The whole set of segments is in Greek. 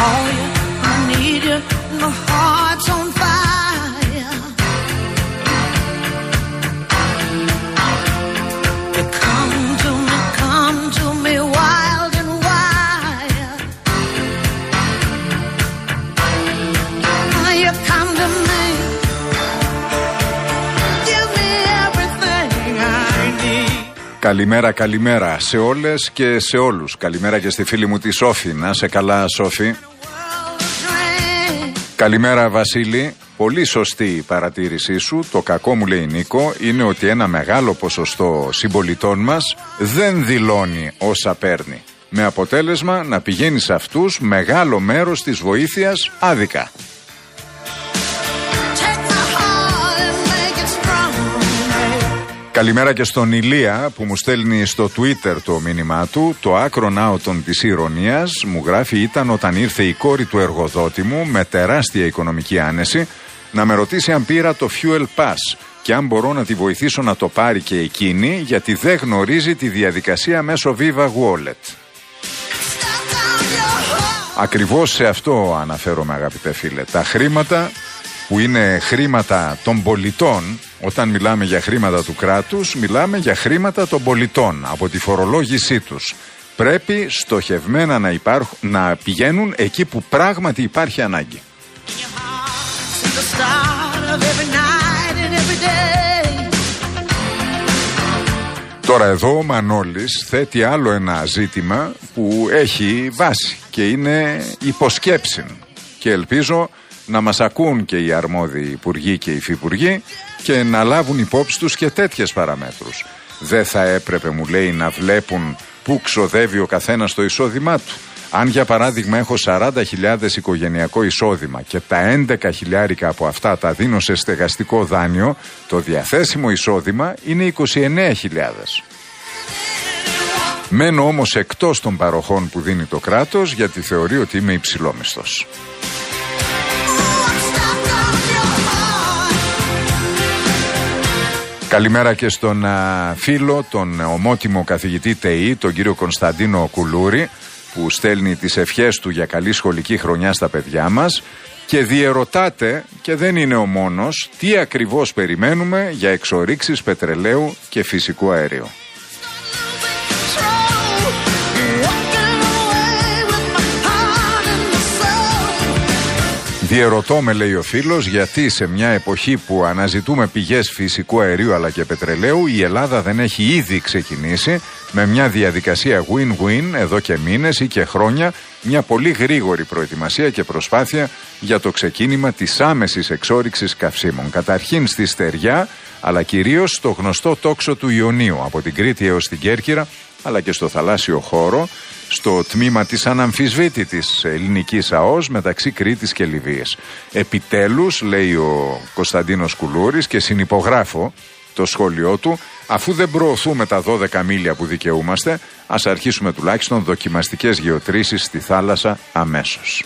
call you, I need you, my heart's on fire. You come to me wild and wild. You come to me, give me everything I need. Καλημέρα, καλημέρα σε όλες και σε όλους. Καλημέρα και στη φίλη μου τη Σόφη. Να σε καλά, Σόφη. Καλημέρα, Βασίλη. Πολύ σωστή η παρατήρησή σου. Το κακό, μου λέει Νίκο, είναι ότι ένα μεγάλο ποσοστό συμπολιτών μας δεν δηλώνει όσα παίρνει. Με αποτέλεσμα να πηγαίνει σε αυτούς μεγάλο μέρος της βοήθειας άδικα. Καλημέρα και στον Ηλία που μου στέλνει στο Twitter το μήνυμά του. Το άκρον άωτον της ηρωνίας, μου γράφει, ήταν όταν ήρθε η κόρη του εργοδότη μου με τεράστια οικονομική άνεση να με ρωτήσει αν πήρα το Fuel Pass και αν μπορώ να τη βοηθήσω να το πάρει και εκείνη, γιατί δεν γνωρίζει τη διαδικασία μέσω Viva Wallet. Ακριβώς σε αυτό αναφέρομαι, αγαπητέ φίλε. Τα χρήματα που είναι χρήματα των πολιτών, όταν μιλάμε για χρήματα του κράτους, μιλάμε για χρήματα των πολιτών, από τη φορολόγησή τους. Πρέπει στοχευμένα να πηγαίνουν εκεί που πράγματι υπάρχει ανάγκη. Τώρα εδώ ο Μανώλης θέτει άλλο ένα ζήτημα που έχει βάση και είναι υποσκέψη, και ελπίζω να μας ακούν και οι αρμόδιοι υπουργοί και οι υφυπουργοί και να λάβουν υπόψη τους και τέτοιες παραμέτρους. Δεν θα έπρεπε, μου λέει, να βλέπουν πού ξοδεύει ο καθένας το εισόδημά του. Αν για παράδειγμα έχω 40.000 οικογενειακό εισόδημα και τα 11.000 από αυτά τα δίνω σε στεγαστικό δάνειο, το διαθέσιμο εισόδημα είναι 29.000. Μένω όμως εκτός των παροχών που δίνει το κράτος, γιατί θεωρεί ότι είμαι υψηλόμισθος. Καλημέρα και στον φίλο, τον ομότιμο καθηγητή ΤΕΗ, τον κύριο Κωνσταντίνο Κουλούρη, που στέλνει τις ευχές του για καλή σχολική χρονιά στα παιδιά μας και διερωτάται, και δεν είναι ο μόνος, τι ακριβώς περιμένουμε για εξορίξεις πετρελαίου και φυσικού αερίου. Διερωτώ με, λέει ο φίλος, γιατί σε μια εποχή που αναζητούμε πηγές φυσικού αερίου αλλά και πετρελαίου, η Ελλάδα δεν έχει ήδη ξεκινήσει με μια διαδικασία win-win εδώ και μήνες ή και χρόνια, μια πολύ γρήγορη προετοιμασία και προσπάθεια για το ξεκίνημα της άμεσης εξόρυξης καυσίμων. Καταρχήν στη Στεριά, αλλά κυρίως στο γνωστό τόξο του Ιωνίου, από την Κρήτη έως την Κέρκυρα, αλλά και στο θαλάσσιο χώρο, στο τμήμα της αναμφισβήτητης ελληνικής ΑΟΣ μεταξύ Κρήτης και Λιβύης. Επιτέλους, λέει ο Κωνσταντίνος Κουλούρης, και συνυπογράφω το σχόλιο του, αφού δεν προωθούμε τα 12 μίλια που δικαιούμαστε, ας αρχίσουμε τουλάχιστον δοκιμαστικές γεωτρήσεις στη θάλασσα αμέσως.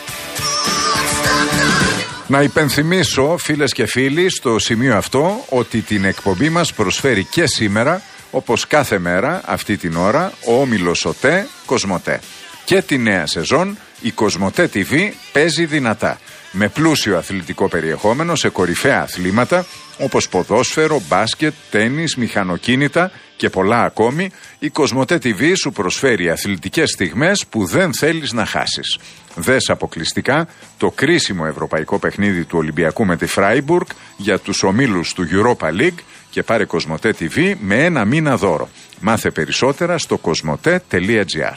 Να υπενθυμίσω, φίλες και φίλοι, στο σημείο αυτό, ότι την εκπομπή μας προσφέρει και σήμερα, όπως κάθε μέρα αυτή την ώρα, ο όμιλος ΟΤΕ Κοσμοτέ. Και τη νέα σεζόν η Κοσμοτέ TV παίζει δυνατά, με πλούσιο αθλητικό περιεχόμενο σε κορυφαία αθλήματα όπως ποδόσφαιρο, μπάσκετ, τένις, μηχανοκίνητα και πολλά ακόμη. Η Κοσμοτέ TV σου προσφέρει αθλητικές στιγμές που δεν θέλεις να χάσεις. Δες αποκλειστικά το κρίσιμο ευρωπαϊκό παιχνίδι του Ολυμπιακού με τη Φράιμπουργκ για τους ομίλους του Europa League και πάρε Κοσμοτέ TV με 1 μήνα δώρο. Μάθε περισσότερα στο κοσμοτέ.gr.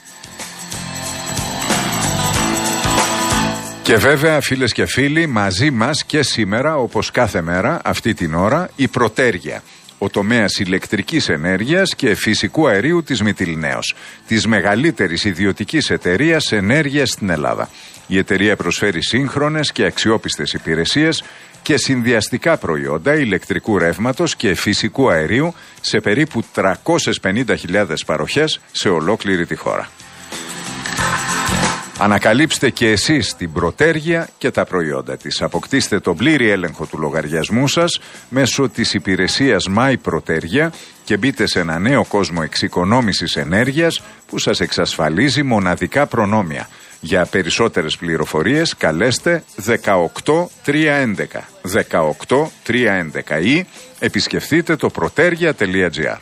Και βέβαια, φίλες και φίλοι, μαζί μας και σήμερα, όπως κάθε μέρα αυτή την ώρα, η Πρωτέργεια, ο τομέας ηλεκτρικής ενέργειας και φυσικού αερίου της Μυτιληναίος, της μεγαλύτερης ιδιωτικής εταιρείας ενέργειας στην Ελλάδα. Η εταιρεία προσφέρει σύγχρονες και αξιόπιστες υπηρεσίες και συνδυαστικά προϊόντα ηλεκτρικού ρεύματος και φυσικού αερίου σε περίπου 350.000 παροχές σε ολόκληρη τη χώρα. Ανακαλύψτε και εσείς την Πρωτέργεια και τα προϊόντα της. Αποκτήστε τον πλήρη έλεγχο του λογαριασμού σας μέσω της υπηρεσίας My Πρωτέργεια και μπείτε σε ένα νέο κόσμο εξοικονόμησης ενέργειας που σας εξασφαλίζει μοναδικά προνόμια. Για περισσότερες πληροφορίες καλέστε 18311 18311 ή επισκεφτείτε το protergia.gr.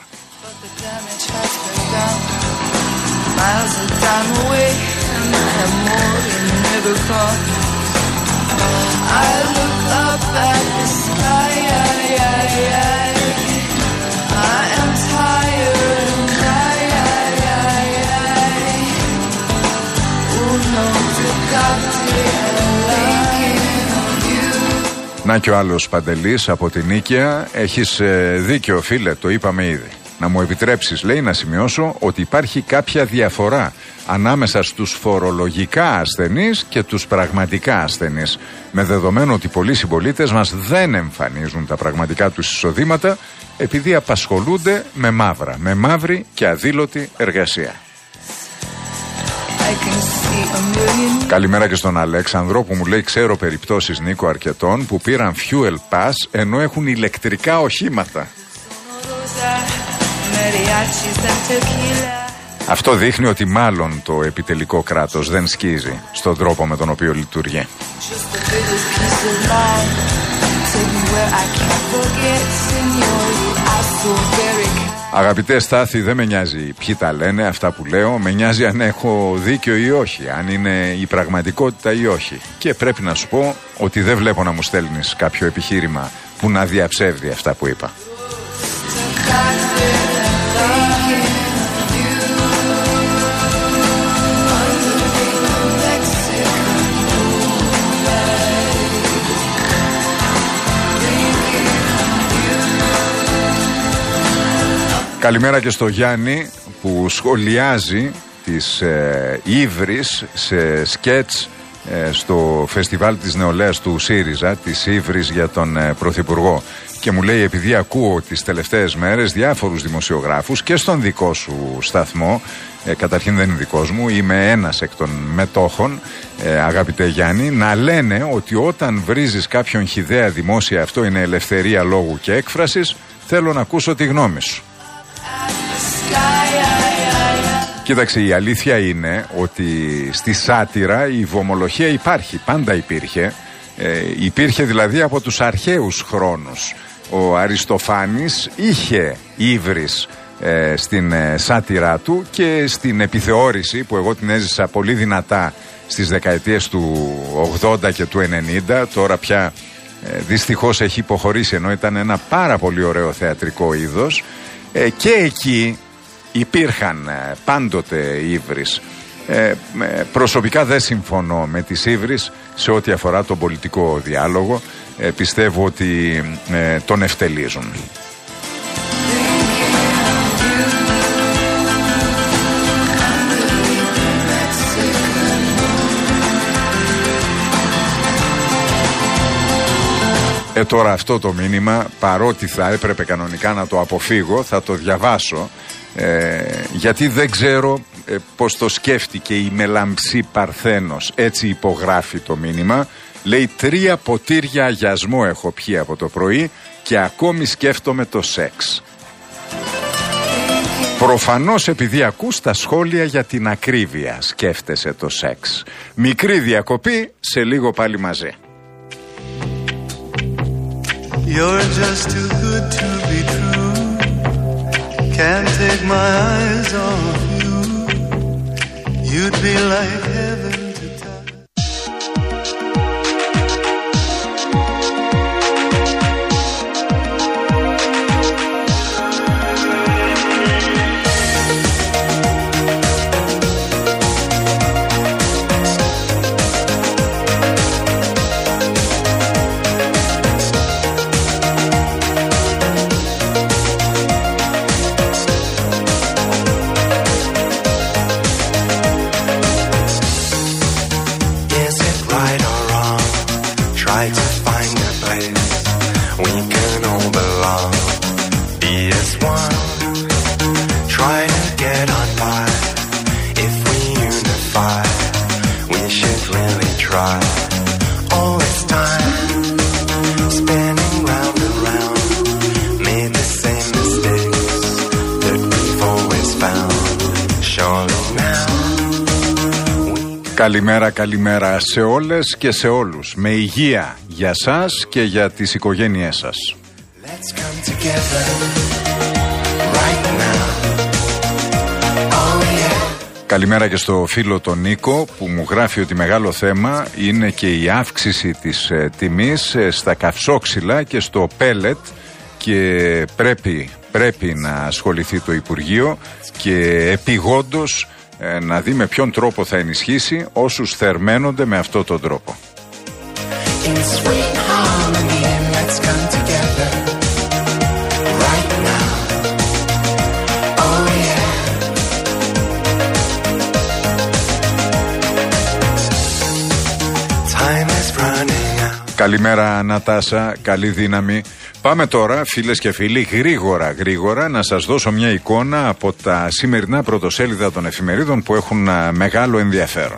Να και ο άλλος Παντελής από την Νίκαια. Έχεις δίκιο φίλε, το είπαμε ήδη. Να μου επιτρέψεις, λέει, να σημειώσω ότι υπάρχει κάποια διαφορά ανάμεσα στους φορολογικά ασθενείς και τους πραγματικά ασθενείς. Με δεδομένο ότι πολλοί συμπολίτες μας δεν εμφανίζουν τα πραγματικά τους εισοδήματα επειδή απασχολούνται με μαύρα, με μαύρη και αδήλωτη εργασία. Καλημέρα και στον Αλέξανδρο που μου λέει: ξέρω περιπτώσεις, Νίκο, αρκετών που πήραν fuel pass ενώ έχουν ηλεκτρικά οχήματα. Αυτό δείχνει ότι μάλλον το επιτελικό κράτος δεν σκίζει στον τρόπο με τον οποίο λειτουργεί. Αγαπητέ Στάθη, δεν με νοιάζει ποιοι τα λένε αυτά που λέω, με νοιάζει αν έχω δίκιο ή όχι, αν είναι η πραγματικότητα ή όχι. Και πρέπει να σου πω ότι δεν βλέπω να μου στέλνεις κάποιο επιχείρημα που να διαψεύδει αυτά που είπα. Καλημέρα και στο Γιάννη που σχολιάζει τις Ύβρις σε σκέτς στο φεστιβάλ της νεολαίας του ΣΥΡΙΖΑ, της Ύβρις για τον Πρωθυπουργό. Και μου λέει, επειδή ακούω τις τελευταίες μέρες διάφορους δημοσιογράφους και στον δικό σου σταθμό, καταρχήν δεν είναι δικός μου, είμαι ένας εκ των μετόχων, αγαπητέ Γιάννη, να λένε ότι όταν βρίζεις κάποιον χυδαία δημόσια αυτό είναι ελευθερία λόγου και έκφρασης, θέλω να ακούσω τη γνώμη σου. Κοίταξε, η αλήθεια είναι ότι στη σάτυρα η βομολοχία υπάρχει, πάντα υπήρχε. Υπήρχε δηλαδή από τους αρχαίους χρόνους. Ο Αριστοφάνης είχε ύβρις στην σάτυρά του και στην επιθεώρηση που εγώ την έζησα πολύ δυνατά στις δεκαετίες του 80 και του 90. Τώρα πια δυστυχώς έχει υποχωρήσει, ενώ ήταν ένα πάρα πολύ ωραίο θεατρικό είδος. Και εκεί υπήρχαν πάντοτε ύβρις. Προσωπικά δεν συμφωνώ με τις ύβρις σε ό,τι αφορά τον πολιτικό διάλογο. Πιστεύω ότι τον ευτελίζουν. Τώρα αυτό το μήνυμα, παρότι θα έπρεπε κανονικά να το αποφύγω, θα το διαβάσω, γιατί δεν ξέρω πως το σκέφτηκε η Μελαμψή Παρθένος. Έτσι υπογράφει το μήνυμα. Λέει: 3 ποτήρια αγιασμό έχω πιει από το πρωί και ακόμη σκέφτομαι το σεξ. Προφανώς επειδή ακούς τα σχόλια για την ακρίβεια σκέφτεσαι το σεξ. Μικρή διακοπή, σε λίγο πάλι μαζί. You're just too good to be true. Can't take my eyes off you. You'd be like heaven to touch. Καλημέρα σε όλες και σε όλους. Με υγεία για σας και για τις οικογένειές σας. Let's come together right now. Oh yeah. Καλημέρα και στο φίλο τον Νίκο που μου γράφει ότι μεγάλο θέμα είναι και η αύξηση της τιμής στα καυσόξυλα και στο πέλετ και πρέπει να ασχοληθεί το Υπουργείο και επιγόντως να δει με ποιον τρόπο θα ενισχύσει όσους θερμαίνονται με αυτόν τον τρόπο. Καλημέρα Νατάσα, καλή δύναμη. Πάμε τώρα φίλες και φίλοι γρήγορα να σας δώσω μια εικόνα από τα σημερινά πρωτοσέλιδα των εφημερίδων που έχουν μεγάλο ενδιαφέρον.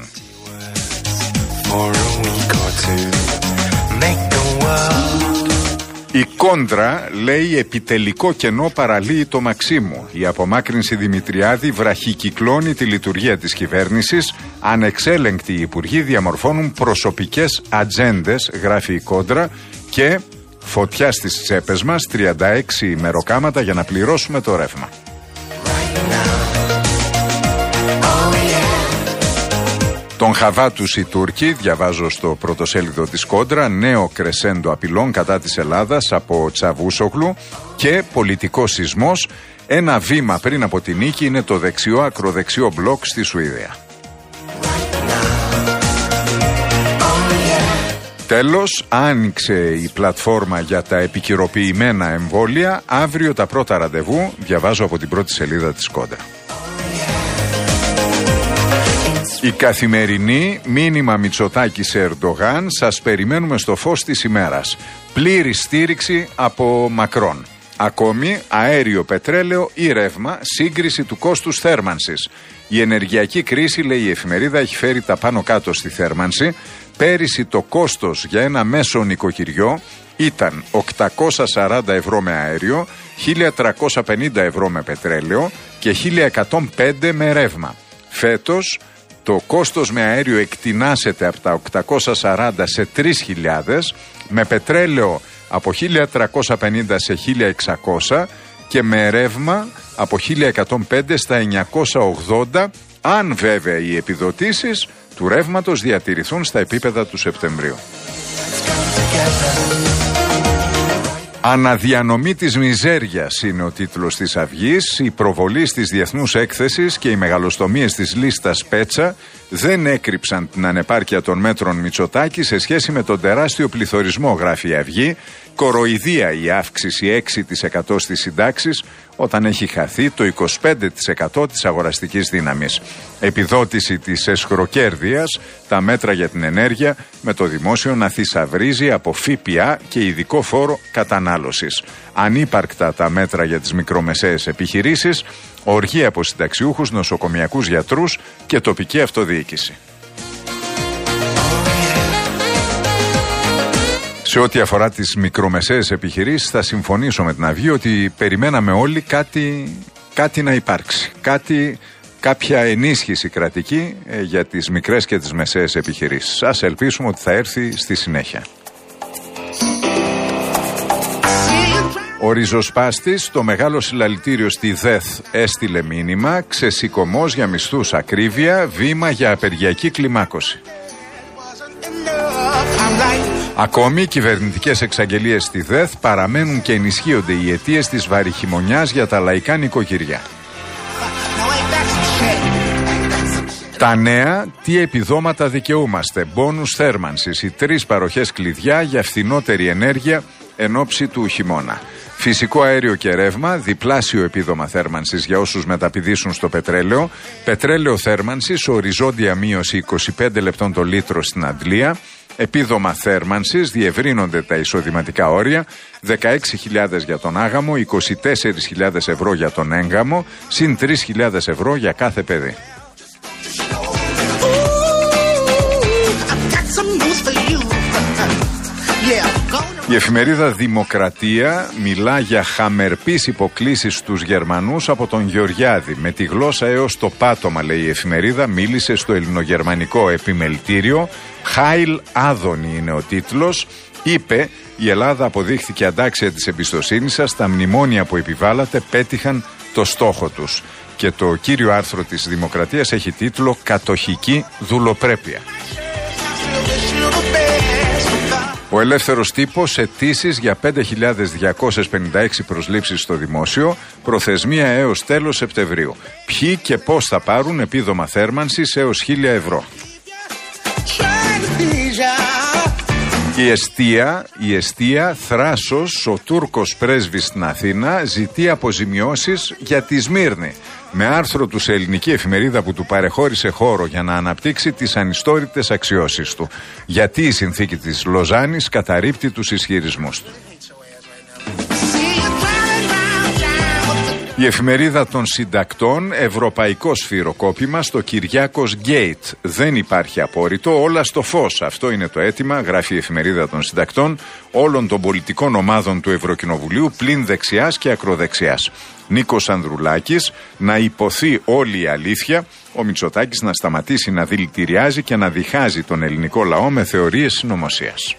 Η Κόντρα λέει επιτελικό κενό παραλύει το Μαξίμου. Η απομάκρυνση Δημητριάδη βραχικυκλώνει τη λειτουργία της κυβέρνησης. Ανεξέλεγκτοι υπουργοί διαμορφώνουν προσωπικές ατζέντες, γράφει η Κόντρα, και φωτιά στις τσέπες μας, 36 ημεροκάματα για να πληρώσουμε το ρεύμα. Τον χαβά τους οι Τούρκοι, διαβάζω στο πρωτοσέλιδο της Κόντρα, νέο κρεσέντο απειλών κατά της Ελλάδας από Τσαβούσογλου και πολιτικός σεισμός. Ένα βήμα πριν από τη νίκη είναι το ακροδεξιό μπλοκ στη Σουηδία. Τέλος, άνοιξε η πλατφόρμα για τα επικυροποιημένα εμβόλια. Αύριο τα πρώτα ραντεβού, διαβάζω από την πρώτη σελίδα της Κόντρα. Η Καθημερινή, μήνυμα Μητσοτάκη σε Ερντογάν, σας περιμένουμε στο φως της ημέρας. Πλήρη στήριξη από Μακρόν. Ακόμη, αέριο, πετρέλαιο ή ρεύμα, σύγκριση του κόστους θέρμανσης. Η ενεργειακή κρίση, λέει η εφημερίδα, έχει φέρει τα πάνω κάτω στη θέρμανση. Πέρυσι το κόστος για ένα μέσο νοικοκυριό ήταν 840 ευρώ με αέριο, 1350 ευρώ με πετρέλαιο και 1105 με ρεύμα. Φέτος το κόστος με αέριο εκτινάσεται από τα 840 σε 3.000, με πετρέλαιο από 1.350 σε 1.600 και με ρεύμα από 1.105 στα 980, αν βέβαια οι επιδοτήσεις του ρεύματος διατηρηθούν στα επίπεδα του Σεπτεμβρίου. Αναδιανομή της μιζέριας είναι ο τίτλος της Αυγής. Η προβολή της διεθνούς έκθεσης και οι μεγαλοστομίες της λίστας Πέτσα δεν έκρυψαν την ανεπάρκεια των μέτρων Μητσοτάκη σε σχέση με τον τεράστιο πληθωρισμό, γράφει η Αυγή. Κοροϊδία η αύξηση 6% στις συντάξεις όταν έχει χαθεί το 25% της αγοραστικής δύναμης. Επιδότηση της εσχροκέρδειας, τα μέτρα για την ενέργεια με το δημόσιο να θησαυρίζει από ΦΠΑ και ειδικό φόρο κατανάλωσης. Ανύπαρκτα τα μέτρα για τις μικρομεσαίες επιχειρήσεις, οργή από συνταξιούχους, νοσοκομιακούς γιατρούς και τοπική αυτοδιοίκηση. Σε ό,τι αφορά τις μικρομεσαίες επιχειρήσεις, θα συμφωνήσω με την Αυγή ότι περιμέναμε όλοι κάτι να υπάρξει. Κάποια ενίσχυση κρατική για τις μικρές και τις μεσαίες επιχειρήσεις. Ας ελπίσουμε ότι θα έρθει στη συνέχεια. Ο ριζοσπάστης, το μεγάλο συλλαλητήριο στη ΔΕΘ έστειλε μήνυμα, ξεσηκωμός για μισθούς, ακρίβεια, βήμα για απεργιακή κλιμάκωση. Ακόμη, κυβερνητικές εξαγγελίες στη ΔΕΘ παραμένουν και ενισχύονται οι αιτίες της βαρυχημονιάς για τα λαϊκά νοικοκυριά. Τα νέα, τι επιδόματα δικαιούμαστε, μπόνους θέρμανσης, οι 3 παροχές κλειδιά για φθηνότερη ενέργεια εν ώψη του χειμώνα. Φυσικό αέριο και ρεύμα, διπλάσιο επίδομα θέρμανσης για όσους μεταπηδήσουν στο πετρέλαιο. Πετρέλαιο θέρμανσης, οριζόντια μείωση 25 λεπτών το λίτρο στην Αντλία. Επίδομα θέρμανσης, διευρύνονται τα εισοδηματικά όρια, 16.000 για τον άγαμο, 24.000 ευρώ για τον έγκαμο, συν 3.000 ευρώ για κάθε παιδί. Η εφημερίδα Δημοκρατία μιλά για χαμερπείς υποκλήσεις στους Γερμανούς από τον Γεωργιάδη. Με τη γλώσσα έως το πάτωμα, λέει η εφημερίδα, μίλησε στο ελληνογερμανικό επιμελητήριο. Χάιλ Άδωνη είναι ο τίτλος. Είπε: η Ελλάδα αποδείχθηκε αντάξια της εμπιστοσύνης σας, τα μνημόνια που επιβάλλατε πέτυχαν το στόχο τους. Και το κύριο άρθρο της Δημοκρατίας έχει τίτλο «Κατοχική δουλοπρέπεια». Ο Ελεύθερος Τύπος, αιτήσεις για 5.256 προσλήψεις στο δημόσιο, προθεσμία έως τέλος Σεπτεμβρίου. Ποιοι και πώς θα πάρουν επίδομα θέρμανσης έως 1.000 ευρώ. Η εστία Θράσος, ο Τούρκος πρέσβης στην Αθήνα, ζητεί αποζημιώσεις για τη Σμύρνη. Με άρθρο του σε ελληνική εφημερίδα που του παρεχώρησε χώρο για να αναπτύξει τις ανιστόρητες αξιώσεις του. Γιατί η συνθήκη της Λοζάνης καταρρίπτει τους ισχυρισμούς του. Η εφημερίδα των συντακτών, ευρωπαϊκό σφυροκόπημα στο Κυριάκος Γκέιτ. Δεν υπάρχει απόρριτο, όλα στο φως. Αυτό είναι το αίτημα, γράφει η εφημερίδα των συντακτών, όλων των πολιτικών ομάδων του Ευρωκοινοβουλίου, πλην δεξιάς και ακροδεξιάς. Νίκος Ανδρουλάκης, να υποθεί όλη η αλήθεια. Ο Μητσοτάκης να σταματήσει να δηλητηριάζει και να διχάζει τον ελληνικό λαό με θεωρίες συνωμοσίας.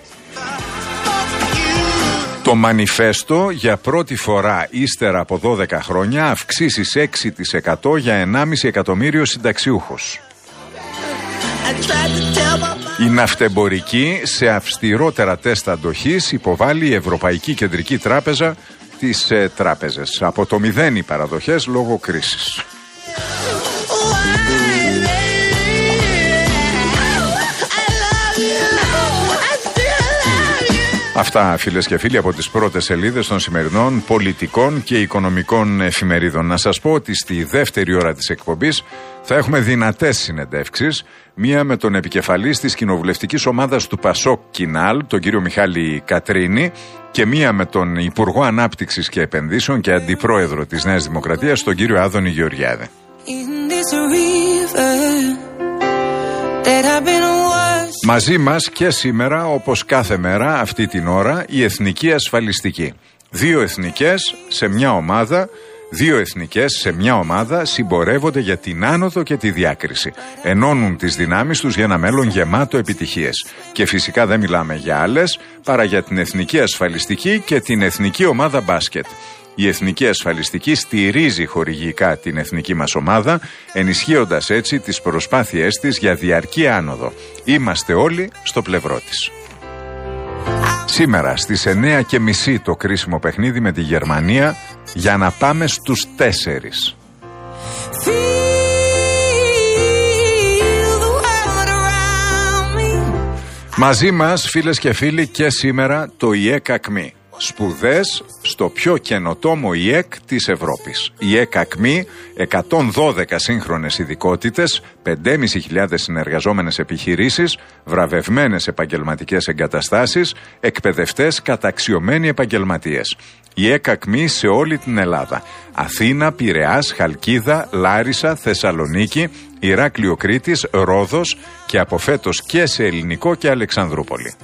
Το Μανιφέστο, για πρώτη φορά ύστερα από 12 χρόνια, αυξήσεις 6% για 1,5 εκατομμύριο συνταξιούχους. Η ναυτεμπορική σε αυστηρότερα τεστ αντοχής υποβάλλει η Ευρωπαϊκή Κεντρική Τράπεζα τις τράπεζες. Από το 0 οι παραδοχές λόγω κρίσης. Αυτά, φίλες και φίλοι, από τις πρώτες σελίδες των σημερινών πολιτικών και οικονομικών εφημερίδων. Να σας πω ότι στη δεύτερη ώρα της εκπομπής θα έχουμε δυνατές συνεντεύξεις. Μία με τον επικεφαλής της κοινοβουλευτικής ομάδας του Πασόκ Κινάλ, τον κύριο Μιχάλη Κατρίνη, και μία με τον Υπουργό Ανάπτυξης και Επενδύσεων και Αντιπρόεδρο της Νέας Δημοκρατίας, τον κύριο Άδωνη Γεωργιάδη. Μαζί μας και σήμερα, όπως κάθε μέρα αυτή την ώρα, η Εθνική Ασφαλιστική. Δύο εθνικές σε μια ομάδα συμπορεύονται για την άνοδο και τη διάκριση. Ενώνουν τις δυνάμεις τους για ένα μέλλον γεμάτο επιτυχίες. Και φυσικά δεν μιλάμε για άλλες, παρά για την Εθνική Ασφαλιστική και την Εθνική Ομάδα Μπάσκετ. Η Εθνική Ασφαλιστική στηρίζει χορηγικά την εθνική μας ομάδα, ενισχύοντας έτσι τις προσπάθειές της για διαρκή άνοδο. Είμαστε όλοι στο πλευρό της. Σήμερα στις 9:30 το κρίσιμο παιχνίδι με τη Γερμανία για να πάμε στους 4. Μαζί μας, φίλες και φίλοι, και σήμερα το ΙΕΚ ΑΚΜΗ. Σπουδές στο πιο καινοτόμο ΙΕΚ της Ευρώπης. ΙΕΚ ΑΚΜΗ, 112 σύγχρονες ειδικότητες, 5.500 συνεργαζόμενες επιχειρήσεις, βραβευμένες επαγγελματικές εγκαταστάσεις, εκπαιδευτές, καταξιωμένοι επαγγελματίες. ΙΕΚ ΑΚΜΗ σε όλη την Ελλάδα. Αθήνα, Πειραιάς, Χαλκίδα, Λάρισα, Θεσσαλονίκη, Ηράκλειο Κρήτης, Ρόδος και από φέτος και σε Ελληνικό και Αλεξανδρούπολη.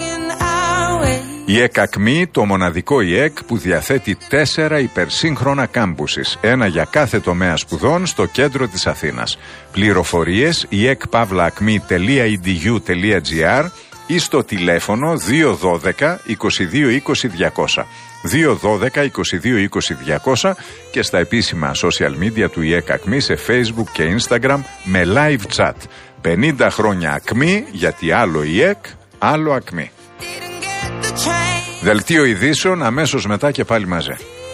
Η ΕΚΑΚΜΗ, το μοναδικό ΙΕΚ που διαθέτει 4 υπερσύγχρονα κάμπουσης, ένα για κάθε τομέα σπουδών στο κέντρο της Αθήνας. Πληροφορίες iekpavlaakmi.edu.gr ή στο τηλέφωνο 212 22 20 200. 212 22 20 200 και στα επίσημα social media του ΙΕΚΑΚΜΗ σε Facebook και Instagram με live chat. 50 χρόνια ΑΚΜΗ, γιατί άλλο ΙΕΚ, άλλο ΑΚΜΗ. Δελτίο ειδήσεων αμέσως μετά και πάλι μαζί.